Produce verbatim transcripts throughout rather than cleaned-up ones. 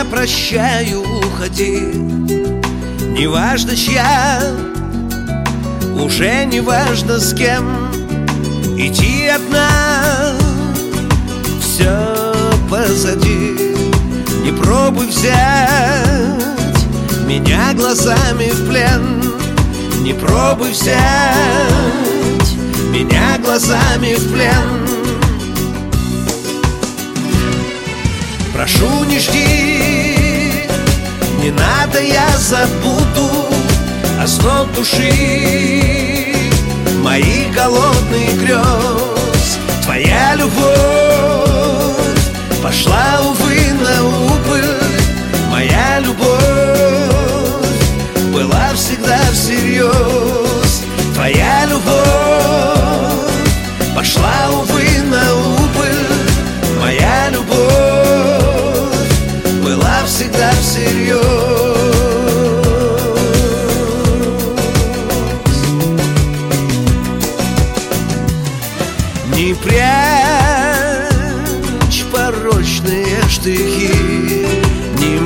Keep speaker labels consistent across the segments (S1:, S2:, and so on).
S1: прощаю, уходи. Неважно чья, уже не важно с кем. Идти одна, все позади. Не пробуй взять меня глазами в плен. Не пробуй взять меня глазами в плен. Прошу, не жди, не надо, я забуду озноб души, мои голодные грез. Твоя любовь пошла, увы, на убыль. Моя любовь была всегда всерьез. Твоя любовь пошла, увы, на убыль. Моя любовь была всегда всерьез. Не прячь порочные штрихи, не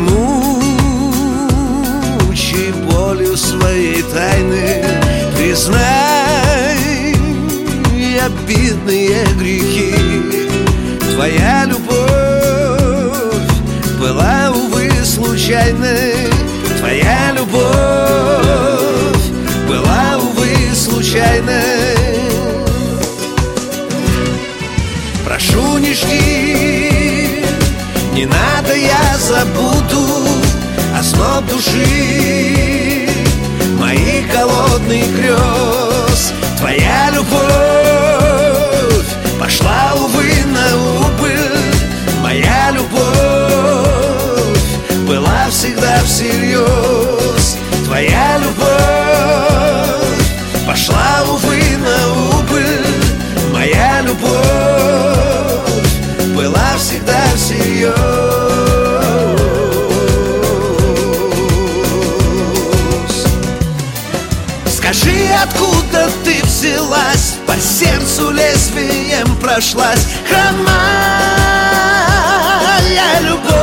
S1: мучай болью своей тайны. Признай обидные грехи. Твоя любовь была, увы, случайной. Твоя любовь была, увы, случайной. Прошу, не жди, не надо, я забуду озноб души, моих голодных грез. Твоя любовь пошла, увы, на убыль. Моя любовь была всегда всерьез. Твоя любовь пошла, увы, на убыль. Моя любовь была всегда всерьез. Скажи, откуда ты взялась, по сердцу лезвием прошлась хромая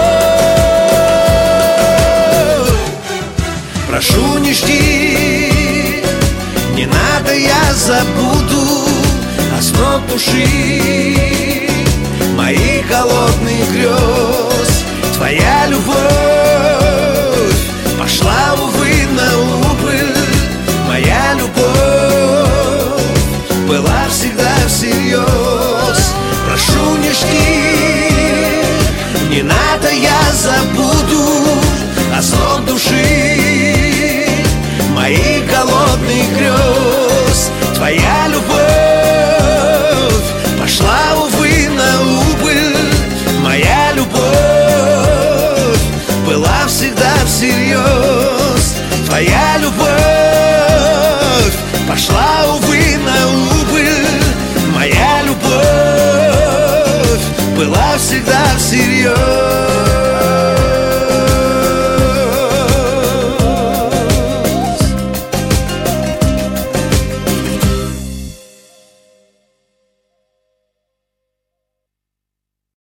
S1: любовь. Прошу, не жди, не надо, я забуду озноб души, моих голодных грез. Твоя любовь пошла, увы, на убыль. Моя любовь была всегда всерьез. Прошу, не жди, не надо, я забуду озноб души, моих голодных грез. Твоя любовь пошла, увы, на убыль. Моя любовь была всегда всерьез. Твоя любовь пошла, увы,